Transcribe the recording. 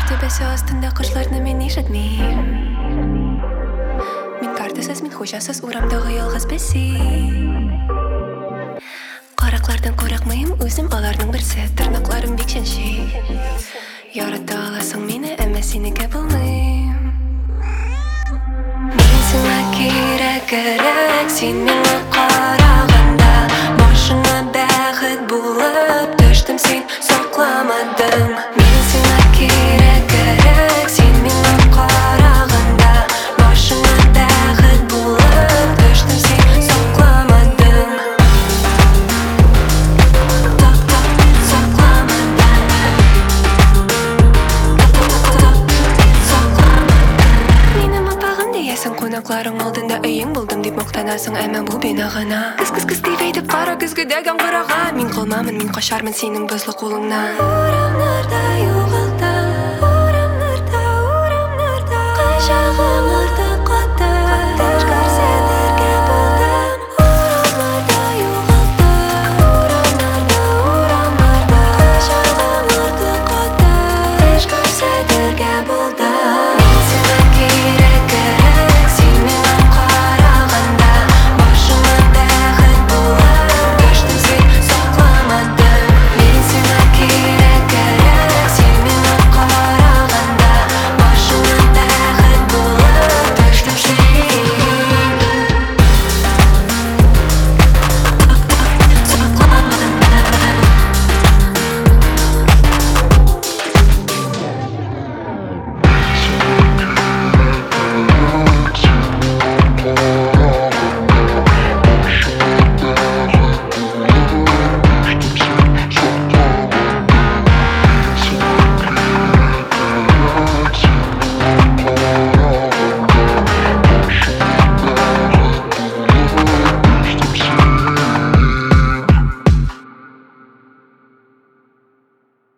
төбесі астында құшларны мен ишетмейм. Мен картасыз, мен хужасыз урамдағы ялғыз бәсей. Қарақлардан қорақмайым, өзім аларның бірсі. Тырнақларым бек шәншей. Ярата аласың мені, әмі сенікі болмайым. Мен сіңа керек, сен мені қарағанда. Башыңа бәғіт болып түштім, сен соқламадың. Мен сіңа керек, сен мені қарағанда. Башыңа бәғіт болып түштім, сен соқламадың. Менің апағым дейесің, қонақларың алдында үйің болдым деп мақтанасың, әмі бұл бенағына. Кыз деп айтып қара күзгі дәгім қыраға. Мен қалмамын, мен қашармын сенің бұзлы қолыңнан. Орамнарда